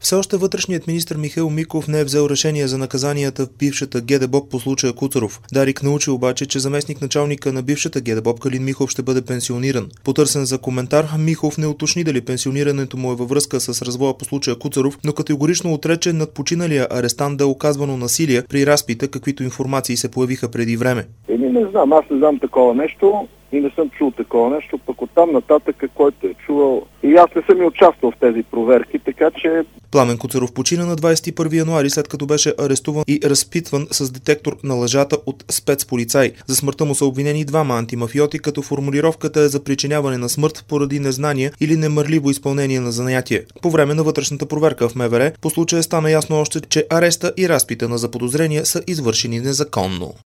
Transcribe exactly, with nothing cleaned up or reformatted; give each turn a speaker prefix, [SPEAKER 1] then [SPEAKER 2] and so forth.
[SPEAKER 1] Все още вътрешният министър Михаил Миков не е взел решение за наказанията в бившата ГДБОП по случая Куцаров. Дарик научи обаче, че заместник началника на бившата ГДБОП Калин Михов ще бъде пенсиониран. Потърсен за коментар, Михов не уточни дали пенсионирането му е във връзка с развоя по случая Куцаров, но категорично отрече над починалия арестант да е оказвано насилие при разпита, каквито информации се появиха преди време.
[SPEAKER 2] Еми не знам, аз не знам такова нещо и не съм чул такова нещо, пък оттам нататък, който е чувал. И аз не съм и участвал в тези проверки, така че...
[SPEAKER 1] Пламен Куцаров почина на двадесет и първи януари, след като беше арестуван и разпитван с детектор на лъжата от спецполицай. За смъртта му са обвинени двама антимафиоти, като формулировката е за причиняване на смърт поради незнание или немърливо изпълнение на занятие. По време на вътрешната проверка в МВР по случая стана ясно още, че ареста и разпита на заподозрения са извършени незаконно.